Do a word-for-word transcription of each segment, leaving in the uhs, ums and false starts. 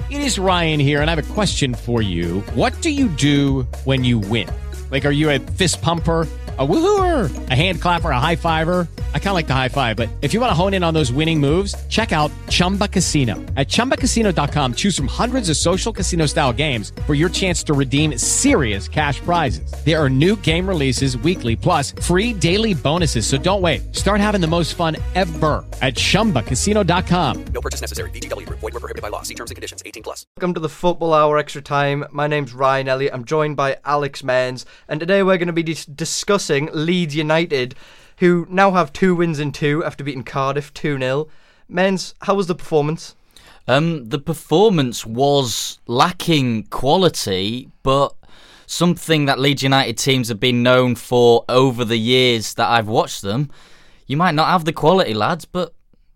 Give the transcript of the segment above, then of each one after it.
It is Ryan here, and I have a question for you. What do you do when you win? Like, are you a fist pumper, a woohooer, a hand clapper, a high fiver? I kind of like the high five, but if you want to hone in on those winning moves, check out Chumba Casino. At chumba casino dot com, choose from hundreds of social casino style games for your chance to redeem serious cash prizes. There are new game releases weekly, plus free daily bonuses. So don't wait. Start having the most fun ever at chumba casino dot com. No purchase necessary. V G W Group. Void where prohibited by law. See terms and conditions. eighteen plus. Welcome to the Football Hour Extra Time. My name's Ryan Elliott. I'm joined by Alex Menz, and today we're going to be dis- discussing Leeds United, who now have two wins in two after beating Cardiff two nil. Menz, how was the performance? Um, the performance was lacking quality, but something that Leeds United teams have been known for over the years that I've watched them. You might not have the quality, lads, but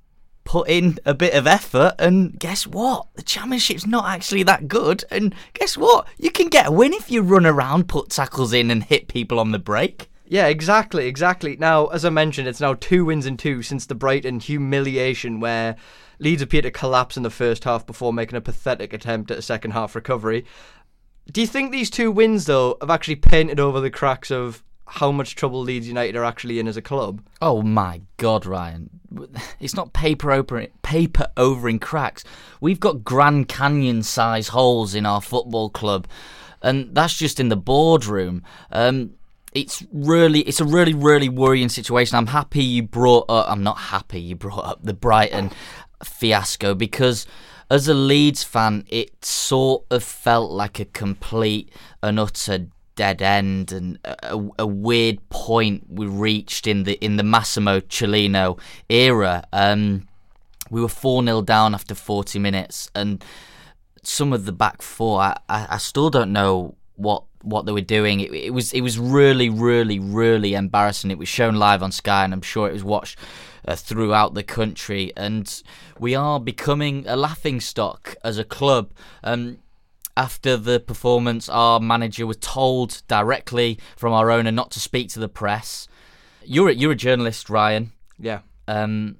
put in a bit of effort, and guess what? The Championship's not actually that good, and guess what? You can get a win if you run around, put tackles in, and hit people on the break. Yeah, exactly, exactly. Now, as I mentioned, it's now two wins in two since the Brighton humiliation, where Leeds appeared to collapse in the first half before making a pathetic attempt at a second half recovery. Do you think these two wins, though, have actually painted over the cracks of how much trouble Leeds United are actually in as a club? Oh my God, Ryan. It's not paper over, paper over in cracks. We've got Grand Canyon size holes in our football club, and that's just in the boardroom. Um... It's really, it's a really, really worrying situation. I'm happy you brought up, I'm not happy you brought up the Brighton fiasco, because as a Leeds fan, it sort of felt like a complete and utter dead end, and a, a weird point we reached in the in the Massimo Cellino era. Um, we were four nil down after forty minutes, and some of the back four, I, I, I still don't know what what they were doing. It, it was it was really, really, really embarrassing. It was shown live on Sky, and I'm sure it was watched uh, throughout the country. And we are becoming a laughingstock as a club. Um, after the performance, our manager was told directly from our owner not to speak to the press. You're a, you're a journalist, Ryan. Yeah. Um.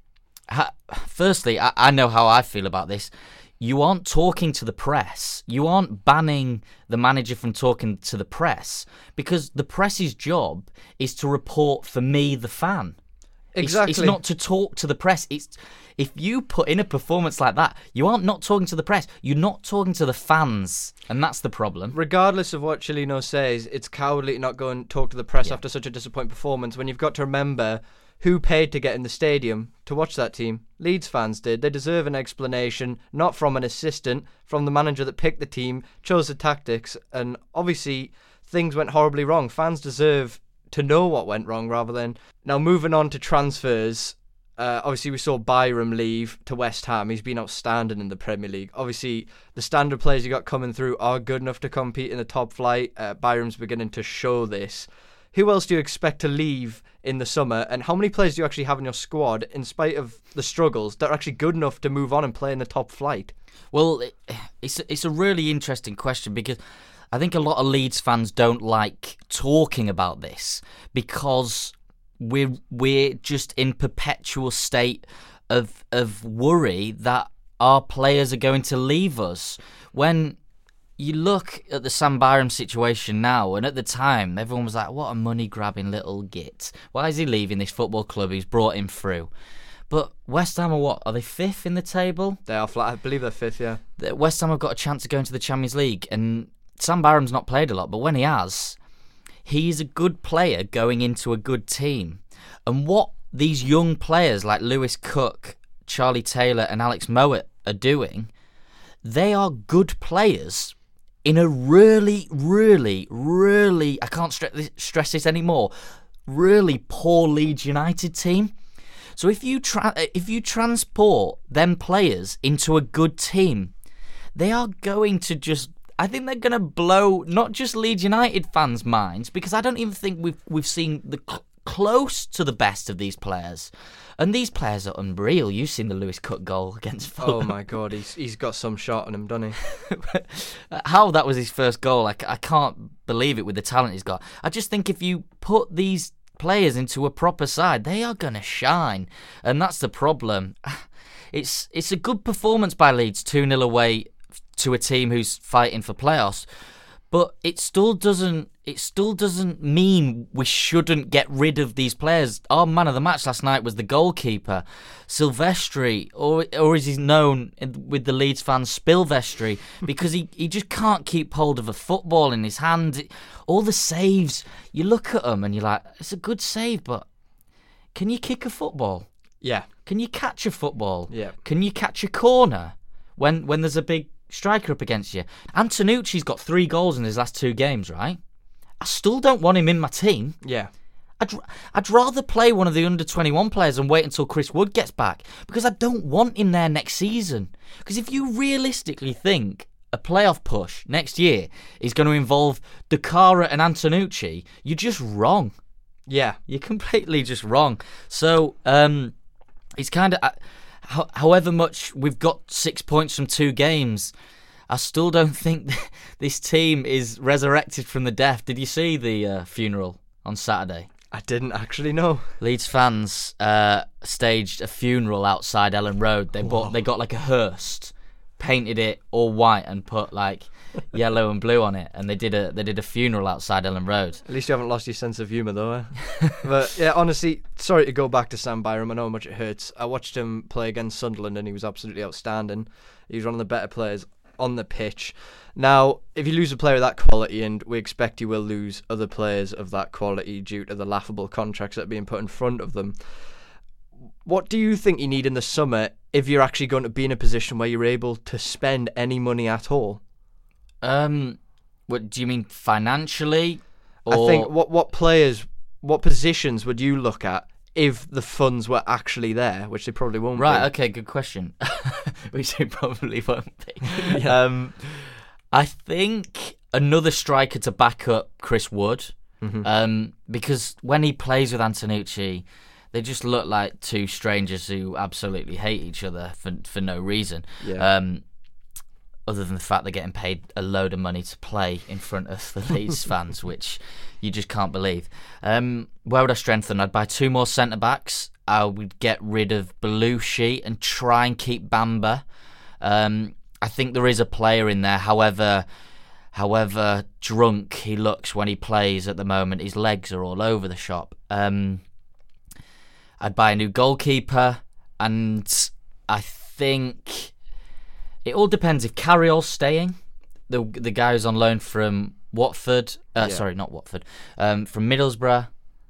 Ha, firstly, I, I know how I feel about this. You aren't talking to the press. You aren't banning the manager from talking to the press, because the press's job is to report for me, the fan. Exactly. It's, it's not to talk to the press. It's if you put in a performance like that, you aren't not talking to the press. You're not talking to the fans, and that's the problem. Regardless of what Cellino says, it's cowardly to not go and talk to the press Yeah. after such a disappointing performance, when you've got to remember who paid to get in the stadium to watch that team. Leeds fans did. They deserve an explanation, not from an assistant, from the manager that picked the team, chose the tactics, and obviously things went horribly wrong. Fans deserve to know what went wrong rather than... Now, moving on to transfers, uh, obviously we saw Byram leave to West Ham. He's been outstanding in the Premier League. Obviously, the standard players you got coming through are good enough to compete in the top flight. Uh, Byram's beginning to show this. Who else do you expect to leave in the summer, and how many players do you actually have in your squad, in spite of the struggles, that are actually good enough to move on and play in the top flight? Well, it's it's a really interesting question, because I think a lot of Leeds fans don't like talking about this, because we're we're just in perpetual state of of worry that our players are going to leave us. When you look at the Sam Byram situation now, and at the time, everyone was like, what a money-grabbing little git. Why is he leaving this football club he's brought him through? But West Ham are what? Are they fifth in the table? They are flat. I believe they're fifth, yeah. West Ham have got a chance of going to the Champions League, and Sam Byram's not played a lot, but when he has, he's a good player going into a good team. And what these young players like Lewis Cook, Charlie Taylor, and Alex Mowat are doing, they are good players in a really, really, really, I can't stress this, stress this anymore, really poor Leeds United team. So if you tra- if you transport them players into a good team, they are going to just, I think they're going to blow not just Leeds United fans' minds, because I don't even think we've we've seen the cl- close to the best of these players. And these players are unreal. You've seen the Lewis Cook goal against Fulham. Oh my God, he's he's got some shot on him, doesn't he? How that was his first goal, I, I can't believe it with the talent he's got. I just think if you put these players into a proper side, they are going to shine. And that's the problem. It's it's a good performance by Leeds, two nil away to a team who's fighting for playoffs. But it still doesn't. It still doesn't mean we shouldn't get rid of these players. Our man of the match last night was the goalkeeper, Silvestri, or or as he's known in, with the Leeds fans, Spilvestri, because he, he just can't keep hold of a football in his hand. All the saves, you look at them and you're like, it's a good save, but can you kick a football? Yeah. Can you catch a football? Yeah. Can you catch a corner when when there's a big striker up against you? Antonucci's got three goals in his last two games, right? I still don't want him in my team. Yeah. I'd, I'd rather play one of the under twenty-one players and wait until Chris Wood gets back, because I don't want him there next season. Because if you realistically think a playoff push next year is going to involve Dakara and Antonucci, you're just wrong. Yeah. You're completely just wrong. So, um, it's kind of... Uh, however much we've got six points from two games, I still don't think this team is resurrected from the death. Did you see the uh, funeral on Saturday? I didn't actually know. Leeds fans uh, staged a funeral outside Ellen Road. They bought, they got like a hearse, painted it all white and put like yellow and blue on it, and they did a they did a funeral outside Ellen Road. At least you haven't lost your sense of humour, though. Eh? But yeah, honestly, sorry to go back to Sam Byram. I know how much it hurts. I watched him play against Sunderland, and he was absolutely outstanding. He was one of the better players on the pitch. Now, if you lose a player of that quality, and we expect you will lose other players of that quality due to the laughable contracts that are being put in front of them, what do you think you need in the summer if you're actually going to be in a position where you're able to spend any money at all? Um, what do you mean financially? Or... I think what what players, what positions would you look at if the funds were actually there, which they probably won't right, be? Right, okay, good question. Which they probably won't be. yeah. Um, I think another striker to back up Chris Wood, mm-hmm. um, because when he plays with Antonucci, they just look like two strangers who absolutely hate each other for for no reason. Yeah. Um, other than the fact they're getting paid a load of money to play in front of the Leeds fans, which you just can't believe. Um, where would I strengthen? I'd buy two more centre-backs. I would get rid of Belushi and try and keep Bamba. Um, I think there is a player in there, however... However drunk he looks when he plays at the moment, his legs are all over the shop. Um, I'd buy a new goalkeeper, and I think it all depends if Carriol's staying, the the guy who's on loan from Watford. Uh, yeah. Sorry, not Watford, um, from Middlesbrough.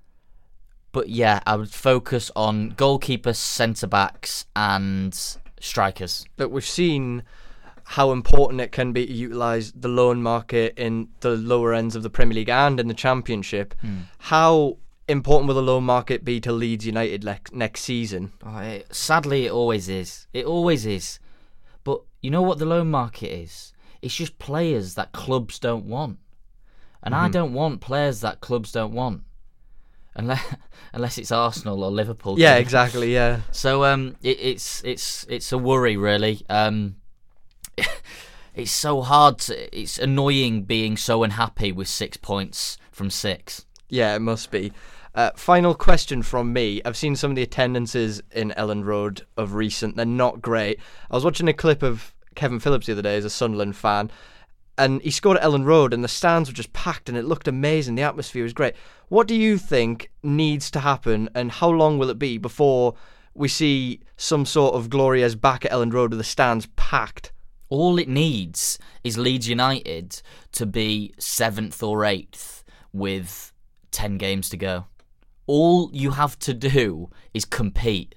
But yeah, I would focus on goalkeepers, centre backs, and strikers. Look, we've seen how important it can be to utilise the loan market in the lower ends of the Premier League and in the Championship. Mm. How important will the loan market be to Leeds United le- next season? Oh, it, sadly, it always is. It always is. But you know what the loan market is? It's just players that clubs don't want. And mm-hmm. I don't want players that clubs don't want. Unless, unless it's Arsenal or Liverpool. Yeah, exactly, yeah. So um, it, it's it's it's a worry, really. Um, it's so hard to, it's annoying being so unhappy with six points from six. Yeah, it must be. Uh, final question from me. I've seen some of the attendances in Ellen Road of recent. They're not great. I was watching a clip of Kevin Phillips the other day as a Sunderland fan, and he scored at Ellen Road and the stands were just packed and it looked amazing. The atmosphere was great. What do you think needs to happen, and how long will it be before we see some sort of Glorias back at Ellen Road with the stands packed? All it needs is Leeds United to be seventh or eighth with ten games to go. All you have to do is compete.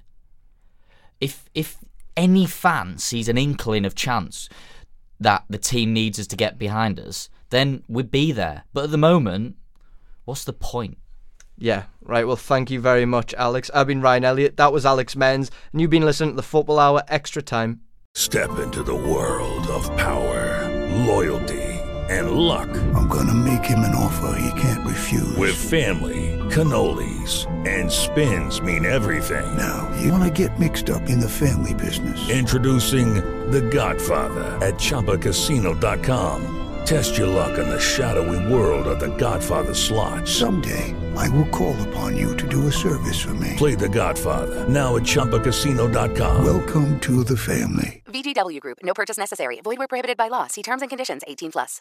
If if any fan sees an inkling of chance that the team needs us to get behind us, then we'd be there. But at the moment, what's the point? Yeah, right. Well, thank you very much, Alex. I've been Ryan Elliott. That was Alex Menz. And you've been listening to the Football Hour Extra Time. Step into the world of power, loyalty, and luck. I'm gonna make him an offer he can't refuse. With family, cannolis, and spins mean everything. Now, you wanna get mixed up in the family business. Introducing The Godfather at Chumba Casino dot com. Test your luck in the shadowy world of The Godfather slot. Someday, I will call upon you to do a service for me. Play The Godfather, now at Chumba Casino dot com. Welcome to the family. V G W Group. No purchase necessary. Void where prohibited by law. See terms and conditions. eighteen plus.